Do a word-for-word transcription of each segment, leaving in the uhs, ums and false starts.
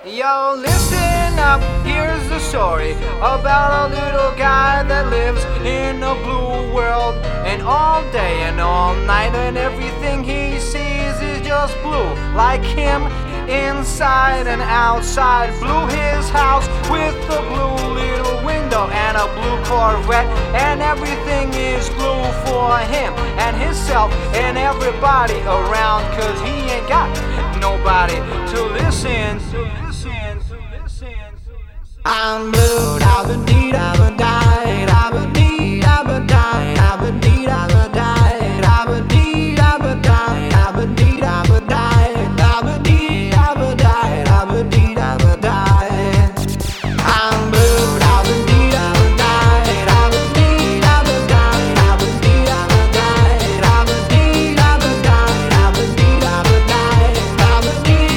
Yo, listen up, here's the story about a little guy that lives in a blue world. And all day and all night and everything he sees is just blue. Like him, inside and outside. Blue his house with a blue little window and a blue Corvette. And everything is blue for him and himself and everybody around. Cause he ain't got nobody to listen, to listen, to listen, to listen. I'm blue, da-ba-dee, da-ba-die, da-ba-dee, da-ba-die, da-ba-dee, da-ba-die, da-ba-dee, da-ba-die, da-ba-dee, da-ba-die, da-ba-dee, da-ba-die, da-ba-dee, da-ba-die. I'm blue, da-ba-dee, da-ba-die, da-ba-dee, da-ba-die, da-ba-dee, da-ba-die, da-ba-dee, da-ba-die, da-ba-dee, da-ba-die.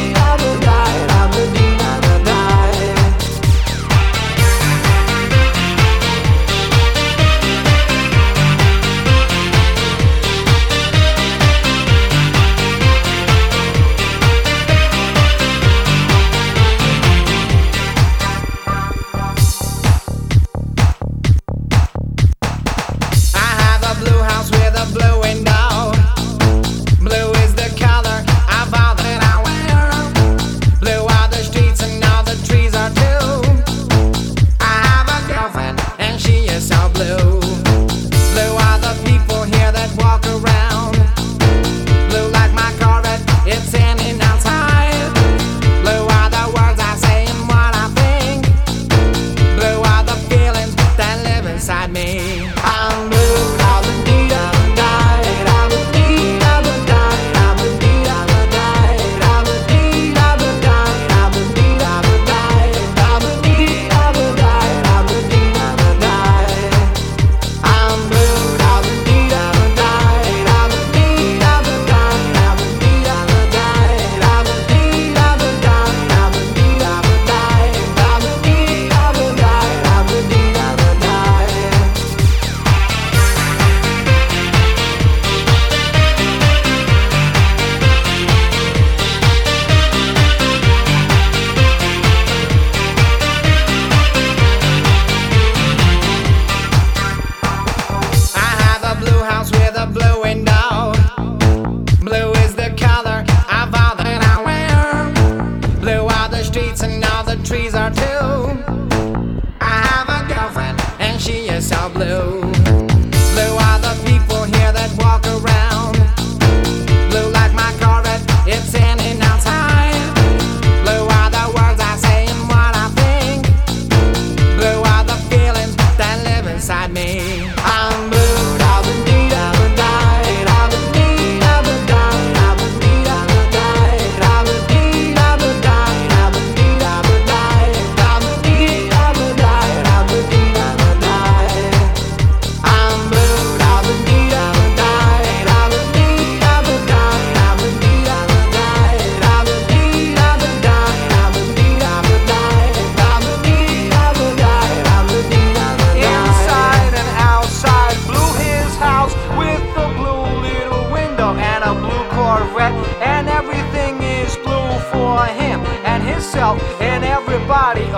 Blue window. Blue is the color of all that I wear. Blue are the streets and all the trees are too. I have a girlfriend and she is so blue. Blue are the people here that walk around. Blue like my Corvette, it's in and outside. Blue are the words I say and what I think. Blue are the feelings that live inside me. I'm blue. With a blue window. Blue is the color of all that I wear. Blue are the streets and all the trees are too. I have a girlfriend and she is so blue. Blue are the people here that walk around. Blue like my Corvette, it's in and outside. Blue are the words I say and what I think. Blue are the feelings that live inside me. I'm blue. And everything is blue for him and himself and everybody